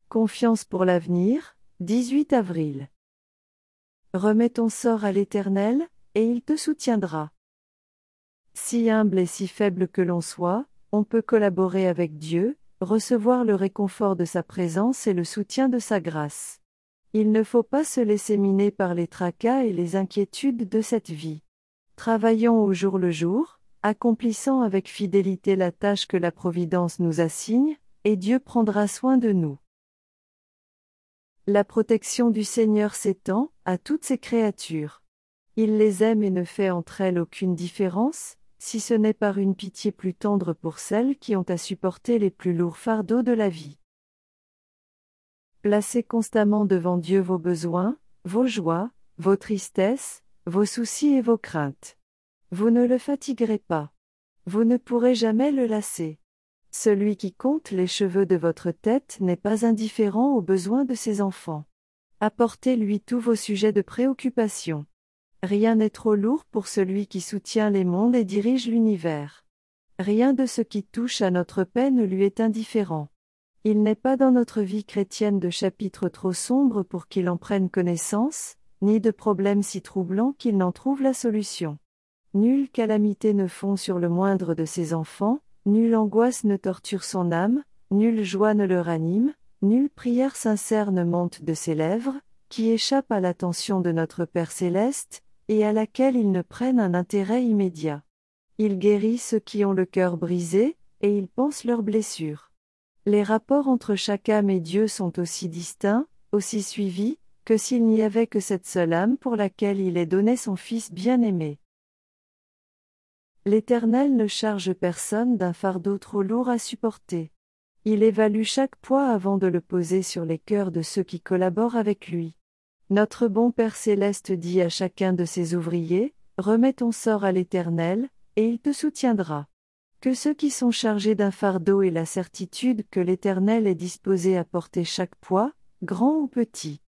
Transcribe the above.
Confiance pour l'avenir, 18 avril. Remets ton sort à l'Éternel, et il te soutiendra. Si humble et si faible que l'on soit, on peut collaborer avec Dieu, recevoir le réconfort de sa présence et le soutien de sa grâce. Il ne faut pas se laisser miner par les tracas et les inquiétudes de cette vie. Travaillons au jour le jour, accomplissant avec fidélité la tâche que la Providence nous assigne, et Dieu prendra soin de nous. La protection du Seigneur s'étend à toutes ses créatures. Il les aime et ne fait entre elles aucune différence, si ce n'est par une pitié plus tendre pour celles qui ont à supporter les plus lourds fardeaux de la vie. Placez constamment devant Dieu vos besoins, vos joies, vos tristesses, vos soucis et vos craintes. Vous ne le fatiguerez pas. Vous ne pourrez jamais le lasser. Celui qui compte les cheveux de votre tête n'est pas indifférent aux besoins de ses enfants. Apportez-lui tous vos sujets de préoccupation. Rien n'est trop lourd pour celui qui soutient les mondes et dirige l'univers. Rien de ce qui touche à notre paix ne lui est indifférent. Il n'est pas dans notre vie chrétienne de chapitre trop sombre pour qu'il en prenne connaissance, ni de problème si troublant qu'il n'en trouve la solution. Nulle calamité ne fond sur le moindre de ses enfants, nulle angoisse ne torture son âme, nulle joie ne le ranime, nulle prière sincère ne monte de ses lèvres, qui échappe à l'attention de notre Père céleste, et à laquelle il ne prenne un intérêt immédiat. Il guérit ceux qui ont le cœur brisé, et il panse leurs blessures. Les rapports entre chaque âme et Dieu sont aussi distincts, aussi suivis, que s'il n'y avait que cette seule âme pour laquelle il ait donné son Fils bien-aimé. L'Éternel ne charge personne d'un fardeau trop lourd à supporter. Il évalue chaque poids avant de le poser sur les cœurs de ceux qui collaborent avec lui. Notre bon Père céleste dit à chacun de ses ouvriers, « Remets ton sort à l'Éternel, et il te soutiendra. » Que ceux qui sont chargés d'un fardeau aient la certitude que l'Éternel est disposé à porter chaque poids, grand ou petit.